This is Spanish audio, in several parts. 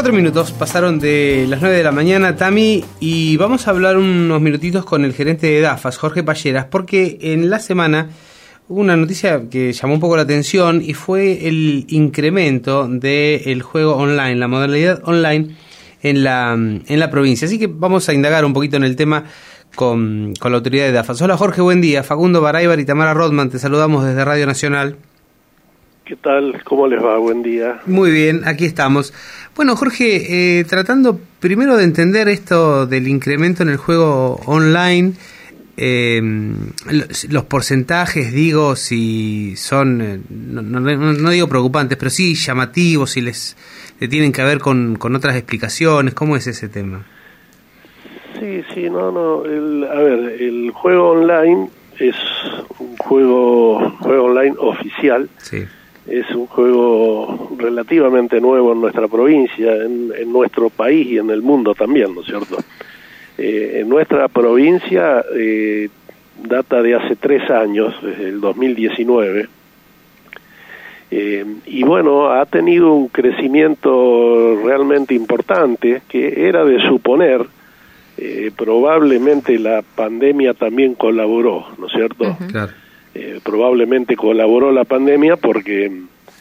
4 minutos pasaron de las 9 de la mañana, Tami, y vamos a hablar unos minutitos con el gerente de DAFAS, Jorge Palleras, porque en la semana hubo una noticia que llamó un poco la atención y fue el incremento del juego online, la modalidad online en la provincia. Así que vamos a indagar un poquito en el tema con la autoridad de DAFAS. Hola Jorge, buen día. Facundo Baraybar y Tamara Rodman, te saludamos desde Radio Nacional. ¿Qué tal? ¿Cómo les va? Buen día. Muy bien, aquí estamos. Bueno, Jorge, tratando primero de entender esto del incremento en el juego online, los porcentajes, digo, si son, no digo preocupantes, pero sí llamativos, si le tienen que ver con otras explicaciones. ¿Cómo es ese tema? Sí, el juego online es un juego online oficial. Sí. Es un juego relativamente nuevo en nuestra provincia, en nuestro país y en el mundo también, ¿no es cierto? En nuestra provincia data de hace 3 años, desde el 2019, y bueno, ha tenido un crecimiento realmente importante que era de suponer. Probablemente la pandemia también colaboró, ¿no es cierto? Uh-huh. Claro. Probablemente colaboró la pandemia porque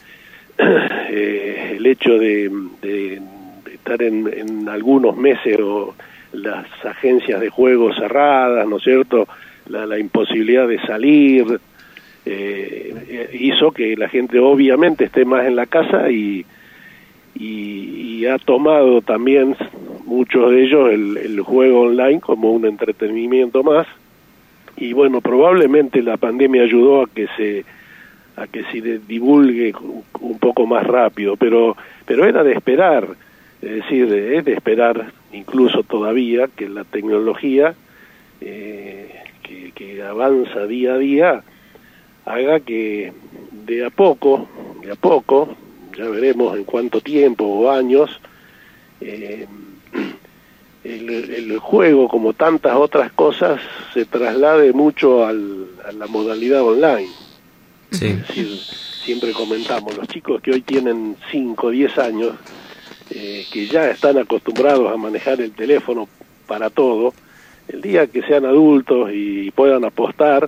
el hecho de estar en algunos meses o las agencias de juegos cerradas, ¿no es cierto?, la imposibilidad de salir, hizo que la gente obviamente esté más en la casa y ha tomado también muchos de ellos el juego online como un entretenimiento más. Y bueno, probablemente la pandemia ayudó a que se divulgue un poco más rápido, pero era de esperar, es decir, es de esperar incluso todavía que la tecnología que avanza día a día haga que de a poco, ya veremos en cuánto tiempo o años, el juego, como tantas otras cosas, se traslade mucho a la modalidad online. Sí. Es decir, siempre comentamos, los chicos que hoy tienen 5 o 10 años, que ya están acostumbrados a manejar el teléfono para todo, el día que sean adultos y puedan apostar,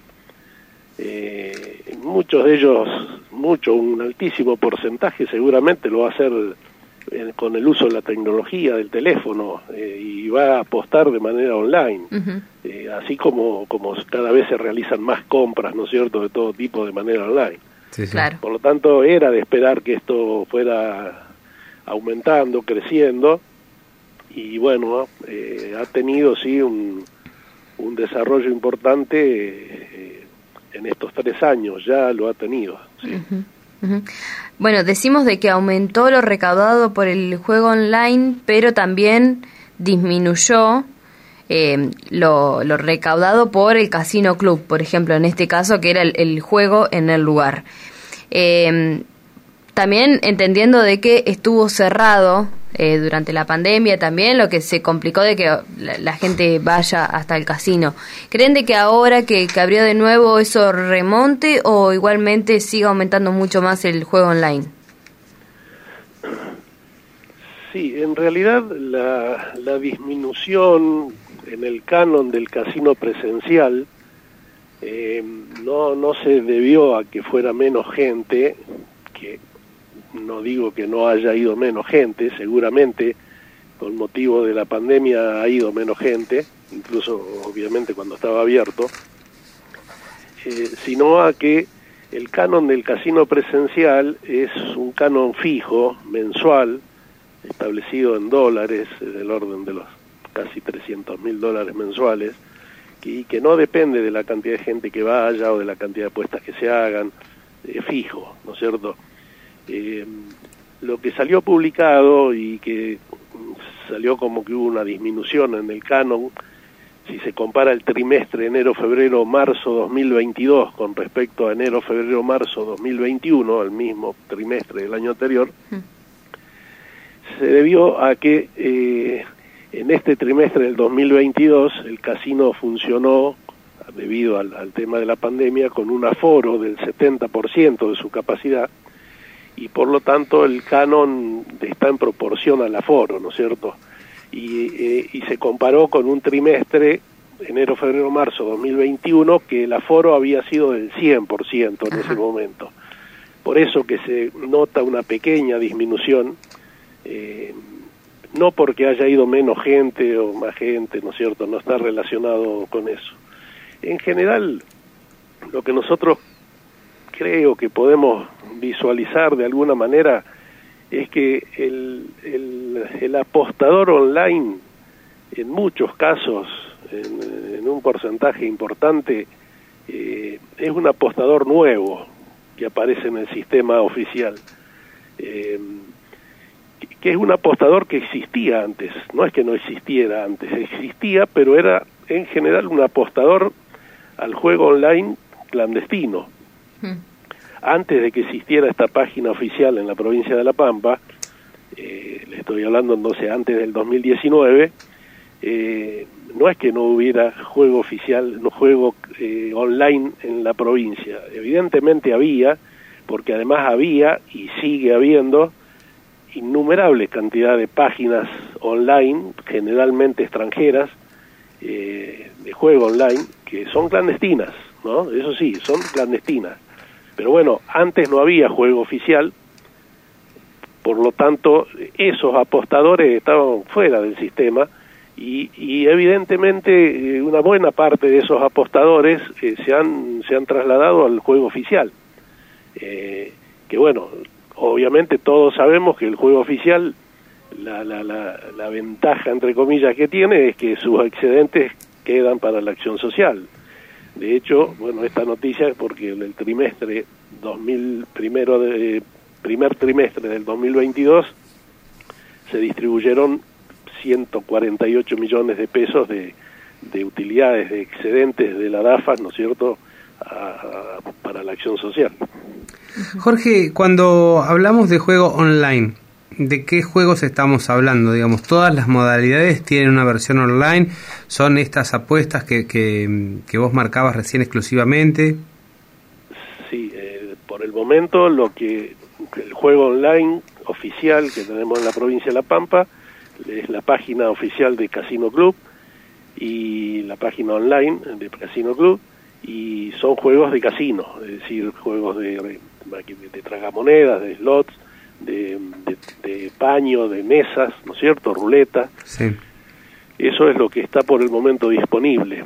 muchos de ellos, un altísimo porcentaje seguramente lo va a hacer con el uso de la tecnología del teléfono, y va a apostar de manera online. Uh-huh. Así como cada vez se realizan más compras, ¿no es cierto?, de todo tipo de manera online. Sí, sí. Claro. Por lo tanto, era de esperar que esto fuera aumentando, creciendo, y bueno, ha tenido sí un desarrollo importante en estos 3 años, ya lo ha tenido. ¿Sí? Uh-huh. Uh-huh. Bueno, decimos de que aumentó lo recaudado por el juego online, pero también disminuyó lo recaudado por el Casino Club, por ejemplo, en este caso, que era el juego en el lugar. También entendiendo de que estuvo cerrado durante la pandemia también, lo que se complicó de que la gente vaya hasta el casino. ¿Creen de que ahora que abrió de nuevo eso remonte o igualmente siga aumentando mucho más el juego online? Sí, en realidad la disminución en el canon del casino presencial no se debió a que fuera menos gente, que no digo que no haya ido menos gente, seguramente con motivo de la pandemia ha ido menos gente, incluso obviamente cuando estaba abierto, sino a que el canon del casino presencial es un canon fijo, mensual, establecido en dólares, del orden de los casi $300,000 mensuales, y que no depende de la cantidad de gente que vaya o de la cantidad de apuestas que se hagan, fijo, ¿no es cierto? Lo que salió publicado y que salió como que hubo una disminución en el canon, si se compara el trimestre enero, febrero, marzo 2022 con respecto a enero, febrero, marzo 2021, el mismo trimestre del año anterior, se debió a que en este trimestre del 2022 el casino funcionó, debido al tema de la pandemia, con un aforo del 70% de su capacidad, y por lo tanto el canon está en proporción al aforo, ¿no es cierto? Y se comparó con un trimestre, enero, febrero, marzo 2021, que el aforo había sido del 100% en ese momento. Por eso que se nota una pequeña disminución, no porque haya ido menos gente o más gente, ¿no es cierto? No está relacionado con eso. En general, lo que nosotros creo que podemos visualizar de alguna manera es que el apostador online, en muchos casos, en un porcentaje importante, es un apostador nuevo que aparece en el sistema oficial, que es un apostador que existía antes, no es que no existiera antes, existía, pero era en general un apostador al juego online clandestino. Antes de que existiera esta página oficial en la provincia de La Pampa, le estoy hablando entonces antes del 2019, no es que no hubiera juego oficial, no juego online en la provincia. Evidentemente había, porque además había y sigue habiendo innumerables cantidad de páginas online, generalmente extranjeras, de juego online, que son clandestinas, ¿no? Eso sí, son clandestinas. Pero bueno, antes no había juego oficial, por lo tanto, esos apostadores estaban fuera del sistema y evidentemente una buena parte de esos apostadores se han trasladado al juego oficial. Que bueno, obviamente todos sabemos que el juego oficial, la ventaja entre comillas que tiene es que sus excedentes quedan para la acción social. De hecho, bueno, esta noticia es porque en el trimestre primer trimestre del 2022 se distribuyeron 148 millones de pesos de utilidades, de excedentes de la DAFA, ¿no es cierto?, para la acción social. Jorge, cuando hablamos de juego online, ¿de qué juegos estamos hablando? Digamos, ¿todas las modalidades tienen una versión online? ¿Son estas apuestas que vos marcabas recién exclusivamente? Sí, por el momento el juego online oficial que tenemos en la provincia de La Pampa es la página oficial de Casino Club y la página online de Casino Club, y son juegos de casino, es decir, juegos de tragamonedas, de slots, de paño, de mesas, ¿no es cierto?, ruleta. Sí. Eso es lo que está por el momento disponible.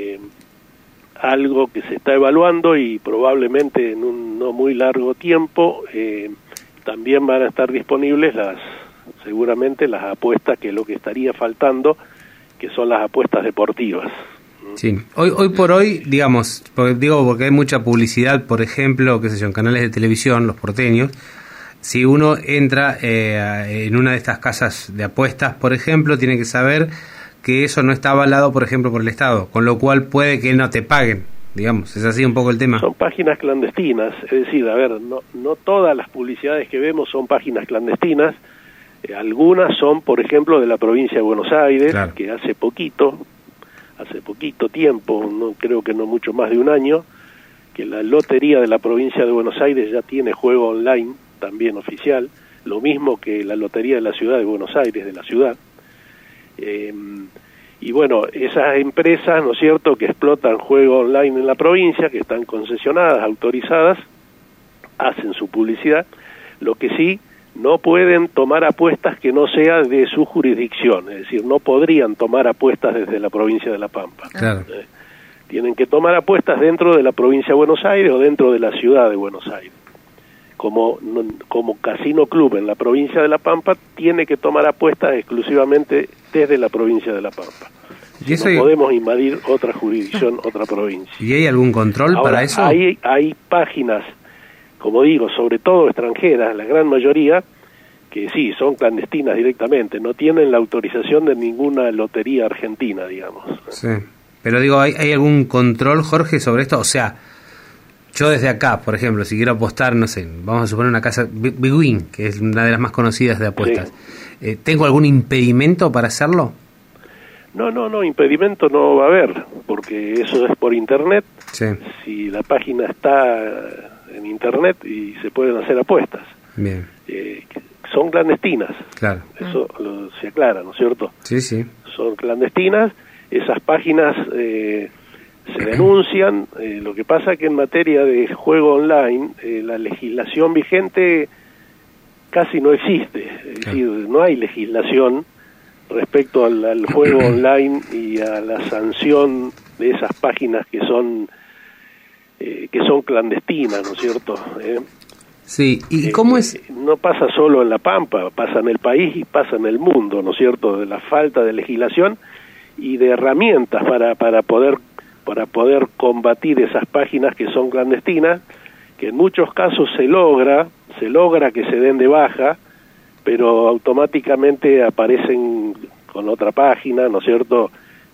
Algo que se está evaluando y probablemente en un no muy largo tiempo también van a estar disponibles seguramente las apuestas, que es lo que estaría faltando, que son las apuestas deportivas. Sí, hoy por hoy, digamos, porque hay mucha publicidad, por ejemplo, qué sé yo, en canales de televisión, los porteños. Si uno entra en una de estas casas de apuestas, por ejemplo, tiene que saber que eso no está avalado, por ejemplo, por el Estado, con lo cual puede que no te paguen, digamos, es así un poco el tema. Son páginas clandestinas, es decir, a ver, no todas las publicidades que vemos son páginas clandestinas, algunas son, por ejemplo, de la provincia de Buenos Aires, claro, que hace poquito tiempo, no creo que no mucho más de un año, que la lotería de la provincia de Buenos Aires ya tiene juego online, también oficial, lo mismo que la lotería de la ciudad de Buenos Aires, de la ciudad. Y bueno, esas empresas, ¿no es cierto?, que explotan juego online en la provincia, que están concesionadas, autorizadas, hacen su publicidad. Lo que sí, no pueden tomar apuestas que no sea de su jurisdicción, es decir, no podrían tomar apuestas desde la provincia de La Pampa. Claro. Tienen que tomar apuestas dentro de la provincia de Buenos Aires o dentro de la ciudad de Buenos Aires. Como Casino Club en la provincia de La Pampa tiene que tomar apuestas exclusivamente desde la provincia de La Pampa. ¿Y eso no podemos invadir otra jurisdicción, otra provincia. ¿Y hay algún control ahora, para eso? Hay páginas, como digo, sobre todo extranjeras, la gran mayoría, que sí, son clandestinas directamente, no tienen la autorización de ninguna lotería argentina, digamos. Sí, pero digo, ¿hay algún control, Jorge, sobre esto? O sea, yo desde acá, por ejemplo, si quiero apostar, no sé, vamos a suponer una casa, Big Win, que es una de las más conocidas de apuestas, sí. ¿Tengo algún impedimento para hacerlo? No, impedimento no va a haber, porque eso es por internet. Sí. Si la página está en internet y se pueden hacer apuestas. Bien. Son clandestinas. Claro. Eso se aclara, ¿no es cierto? Sí, sí. Son clandestinas, esas páginas se denuncian. Lo que pasa que en materia de juego online, la legislación vigente casi no existe, es decir, no hay legislación respecto al juego online y a la sanción de esas páginas que son clandestinas, ¿no es cierto? Sí, ¿y cómo es? No pasa solo en La Pampa, pasa en el país y pasa en el mundo, ¿no es cierto?, de la falta de legislación y de herramientas para poder combatir esas páginas que son clandestinas, que en muchos casos se logra que se den de baja, pero automáticamente aparecen con otra página, ¿no es cierto?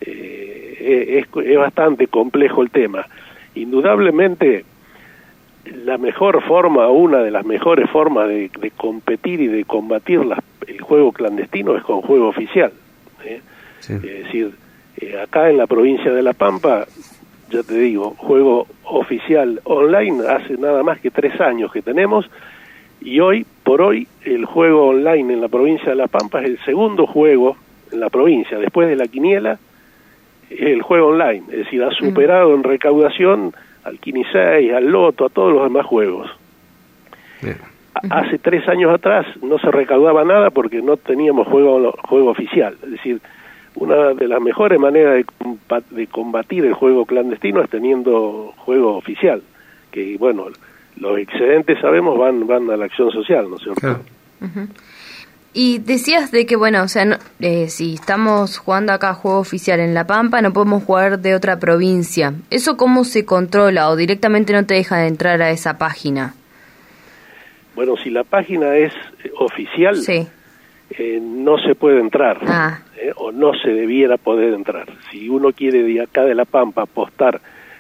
Es bastante complejo el tema. Indudablemente, la mejor forma, una de las mejores formas de competir y de combatir el juego clandestino es con juego oficial. Sí. Es decir, acá en la provincia de La Pampa, ya te digo, juego oficial online hace nada más que 3 años que tenemos, y hoy por hoy el juego online en la provincia de La Pampa es el segundo juego en la provincia, después de la quiniela, el juego online, es decir, ha superado en recaudación al Quini 6, al Loto, a todos los demás juegos. Bien. Hace 3 años atrás no se recaudaba nada porque no teníamos juego oficial, es decir, una de las mejores maneras de combatir el juego clandestino es teniendo juego oficial, que bueno, los excedentes sabemos van a la acción social, ¿no es cierto? Claro. Uh-huh. Y decías de que, bueno, o sea, no, si estamos jugando acá juego oficial en La Pampa, no podemos jugar de otra provincia. ¿Eso cómo se controla o directamente no te deja de entrar a esa página? Bueno, si la página es oficial, sí, no se puede entrar, o no se debiera poder entrar. Si uno quiere de acá de La Pampa apostar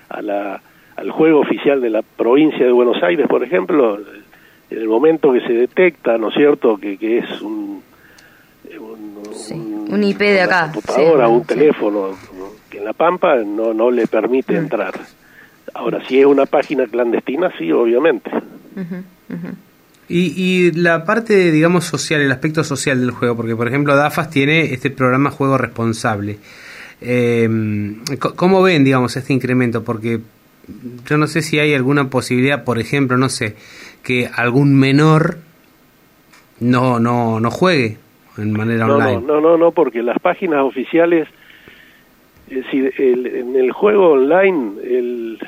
al juego oficial de la provincia de Buenos Aires, por ejemplo, en el momento que se detecta, ¿no es cierto?, que es un IP de acá, computadora, un teléfono, que en La Pampa no le permite entrar. Ahora, si es una página clandestina, sí, obviamente. Y la parte, digamos, social, el aspecto social del juego, porque por ejemplo DAFAS tiene este programa Juego Responsable. ¿Cómo ven, digamos, este incremento? Porque yo no sé si hay alguna posibilidad, por ejemplo, no sé, que algún menor no juegue en manera online. No, porque las páginas oficiales, es decir, en el juego online,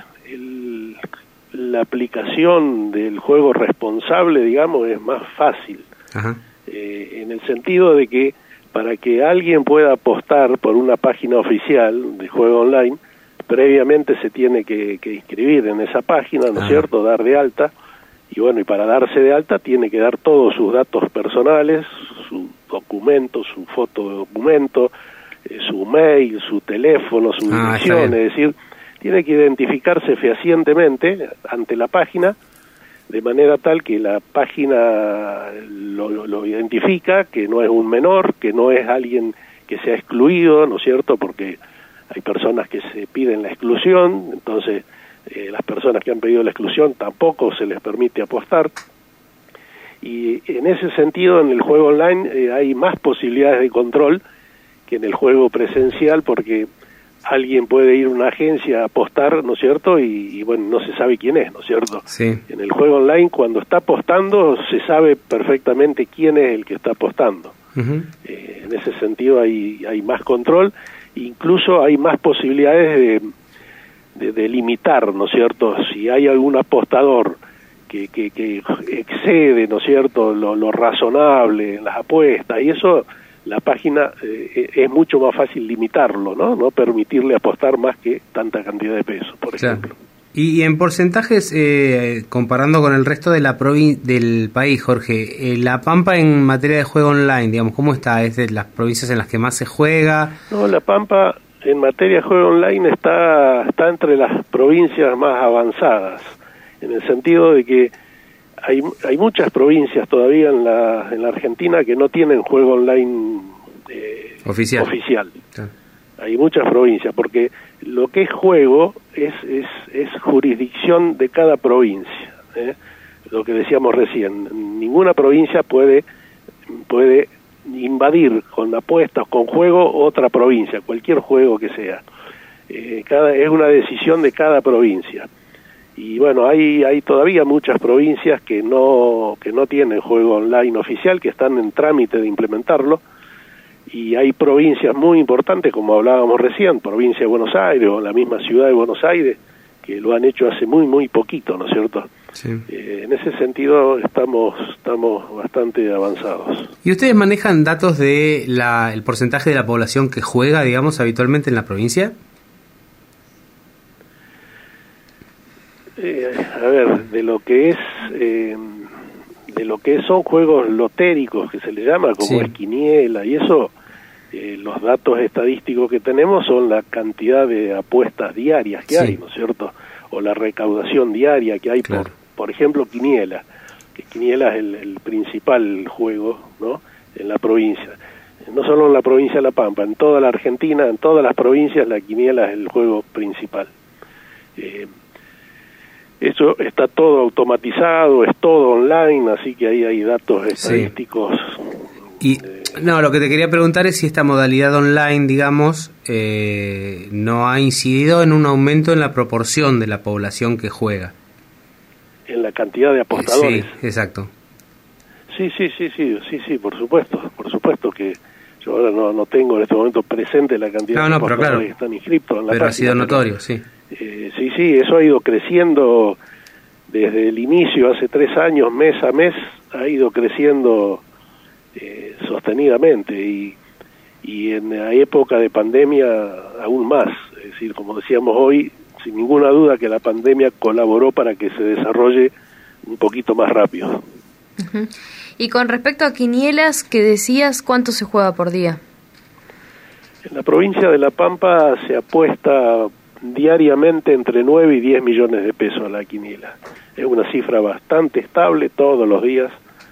la aplicación del juego responsable, digamos, es más fácil. Ajá. En el sentido de que para que alguien pueda apostar por una página oficial de juego online, previamente se tiene que inscribir en esa página, ¿no es cierto?, dar de alta, y bueno, y para darse de alta tiene que dar todos sus datos personales, su documento, su foto de documento, su mail, su teléfono, su dirección, es decir, tiene que identificarse fehacientemente ante la página, de manera tal que la página lo identifica, que no es un menor, que no es alguien que se ha excluido, ¿no es cierto?, porque hay personas que se piden la exclusión, entonces las personas que han pedido la exclusión tampoco se les permite apostar, y en ese sentido en el juego online hay más posibilidades de control que en el juego presencial, porque alguien puede ir a una agencia a apostar, ¿no es cierto?, y bueno, no se sabe quién es, ¿no es cierto? Sí. En el juego online, cuando está apostando, se sabe perfectamente quién es el que está apostando. Uh-huh. En ese sentido hay más control, incluso hay más posibilidades de limitar, ¿no es cierto? Si hay algún apostador que excede, ¿no es cierto?, lo razonable en las apuestas, y eso la página es mucho más fácil limitarlo, ¿no? permitirle apostar más que tanta cantidad de pesos, por ejemplo. Y en porcentajes, comparando con el resto de del país, Jorge, La Pampa en materia de juego online, digamos, ¿cómo está? ¿Es de las provincias en las que más se juega? No, La Pampa en materia de juego online está entre las provincias más avanzadas, en el sentido de que hay muchas provincias todavía en la Argentina que no tienen juego online oficial. Claro. Hay muchas provincias, porque lo que es juego es jurisdicción de cada provincia. lo que decíamos recién, ninguna provincia puede invadir con apuestas, con juego, otra provincia, cualquier juego que sea. Es una decisión de cada provincia. Y bueno, hay todavía muchas provincias que no tienen juego online oficial, que están en trámite de implementarlo, y hay provincias muy importantes, como hablábamos recién, provincia de Buenos Aires o la misma ciudad de Buenos Aires, que lo han hecho hace muy poquito, ¿no es cierto? Sí. En ese sentido estamos bastante avanzados. ¿Y ustedes manejan datos de el porcentaje de la población que juega, digamos, habitualmente en la provincia? A ver, de lo que son juegos lotéricos, que se le llama, como es quiniela y eso, los datos estadísticos que tenemos son la cantidad de apuestas diarias que hay, ¿no es cierto? O la recaudación diaria que hay por ejemplo, quiniela, que quiniela es el principal juego, ¿no?, en la provincia. No solo en la provincia de La Pampa, en toda la Argentina, en todas las provincias, la quiniela es el juego principal. Eso está todo automatizado, es todo online, así que ahí hay datos estadísticos. Y no, lo que te quería preguntar es si esta modalidad online, digamos, no ha incidido en un aumento en la proporción de la población que juega. En la cantidad de apostadores. Sí, exacto. Sí, por supuesto que yo ahora no tengo en este momento presente la cantidad de apostadores que están inscritos en la página. Pero ha sido notorio, sí. Sí, eso ha ido creciendo desde el inicio, hace 3 años, mes a mes, ha ido creciendo sostenidamente y en la época de pandemia aún más. Es decir, como decíamos hoy, sin ninguna duda que la pandemia colaboró para que se desarrolle un poquito más rápido. Uh-huh. Y con respecto a quinielas, ¿qué decías? ¿Cuánto se juega por día? En la provincia de La Pampa se apuesta diariamente entre 9 y 10 millones de pesos a la quiniela. Es una cifra bastante estable todos los días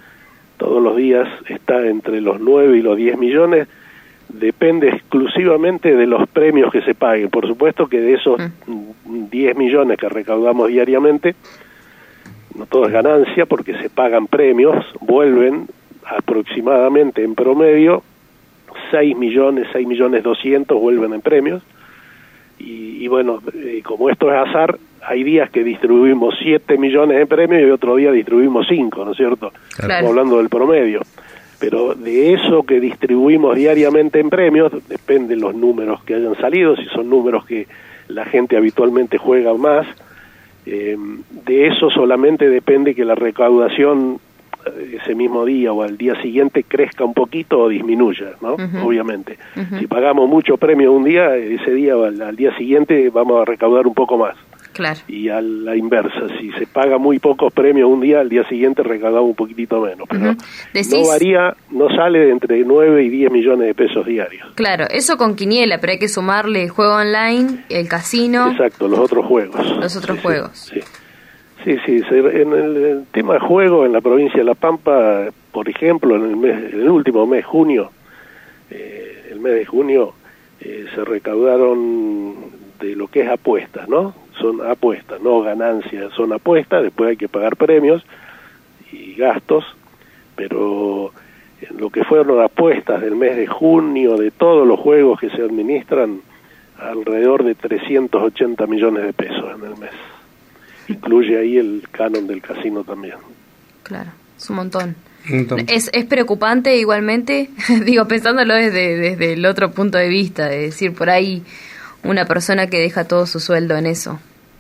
está entre los 9 y los 10 millones, depende exclusivamente de los premios que se paguen. Por supuesto que de esos 10 millones que recaudamos diariamente, no todo es ganancia porque se pagan premios, vuelven aproximadamente en promedio 6 millones 200 vuelven en premios. Y bueno, como esto es azar, hay días que distribuimos 7 millones en premios y otro día distribuimos 5, ¿no es cierto? Claro. Estamos hablando del promedio. Pero de eso que distribuimos diariamente en premios, dependen los números que hayan salido, si son números que la gente habitualmente juega más, de eso solamente depende que la recaudación ese mismo día o al día siguiente crezca un poquito o disminuya, ¿no? Uh-huh. Obviamente. Uh-huh. Si pagamos mucho premio un día, ese día o al día siguiente vamos a recaudar un poco más. Claro. Y a la inversa, si se paga muy pocos premios un día, al día siguiente recaudamos un poquito menos. Pero no varía, no sale de entre 9 y 10 millones de pesos diarios. Claro, eso con quiniela, pero hay que sumarle el juego online, el casino. Exacto, los otros juegos. Los otros juegos. Sí. En el tema de juego en la provincia de La Pampa, por ejemplo, en el último mes, junio, el mes de junio, se recaudaron de lo que es apuestas, ¿no? Son apuestas, no ganancias, son apuestas, después hay que pagar premios y gastos, pero en lo que fueron apuestas del mes de junio, de todos los juegos que se administran, alrededor de 380 millones de pesos en el mes. Incluye ahí el canon del casino también. Claro, es un montón. ¿Es preocupante igualmente? Digo, pensándolo desde el otro punto de vista, de decir, por ahí una persona que deja todo su sueldo en eso.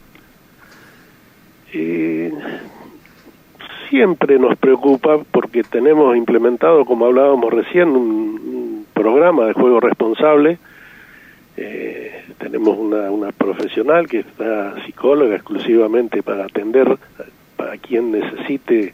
Siempre nos preocupa porque tenemos implementado, como hablábamos recién, un programa de juego responsable. Tenemos una profesional que está psicóloga exclusivamente para atender a quien necesite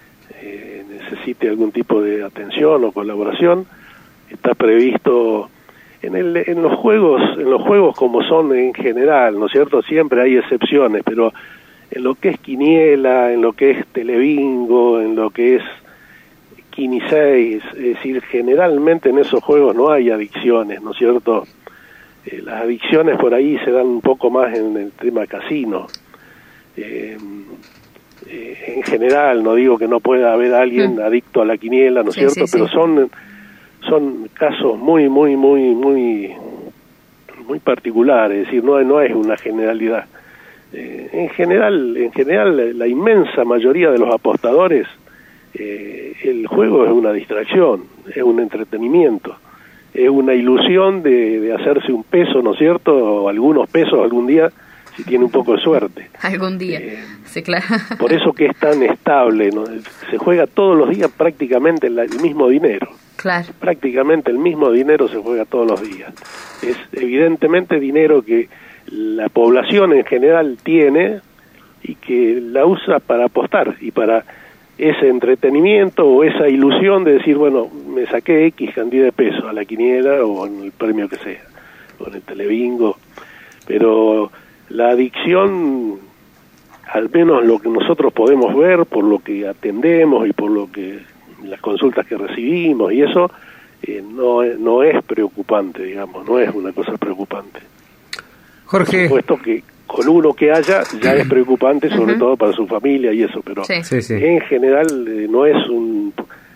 algún tipo de atención o colaboración. Está previsto en los juegos como son en general, ¿no es cierto? Siempre hay excepciones, pero en lo que es quiniela, en lo que es telebingo, en lo que es Quini 6, es decir, generalmente en esos juegos no hay adicciones, ¿no es cierto? Las adicciones por ahí se dan un poco más en el tema casino. en general, no digo que no pueda haber alguien adicto a la quiniela, ¿no es cierto? Pero son casos muy particulares, es decir, no es una generalidad. En general, la inmensa mayoría de los apostadores, el juego es una distracción, es un entretenimiento, es una ilusión de hacerse un peso, ¿no es cierto? O algunos pesos algún día, si tiene un poco de suerte. Algún día, sí, claro. Por eso que es tan estable, ¿no? Se juega todos los días prácticamente el mismo dinero. Claro. Prácticamente el mismo dinero se juega todos los días. Es evidentemente dinero que la población en general tiene y que la usa para apostar y para ese entretenimiento o esa ilusión de decir, bueno, me saqué X cantidad de pesos a la quiniela o en el premio que sea, o en el telebingo, pero la adicción, al menos lo que nosotros podemos ver, por lo que atendemos y por lo que las consultas que recibimos y eso, no es preocupante, digamos, no es una cosa preocupante. Jorge. Por supuesto que con uno que haya ya es preocupante, sobre todo para su familia y eso, pero en general no es un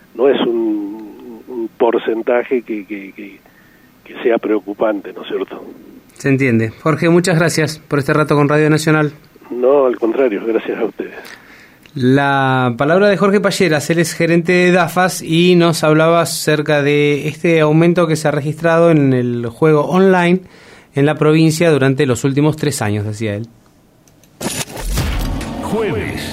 porcentaje que sea preocupante, ¿no es cierto? Se entiende. Jorge, muchas gracias por este rato con Radio Nacional. No, al contrario, gracias a ustedes. La palabra de Jorge Palleras, él es gerente de DAFAS y nos hablaba acerca de este aumento que se ha registrado en el juego online en la provincia durante los últimos 3 años, decía él. Jueves